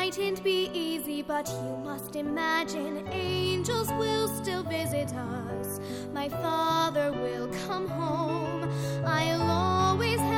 mightn't be easy, but you must imagine angels will still visit us. My father will come home. I'll always have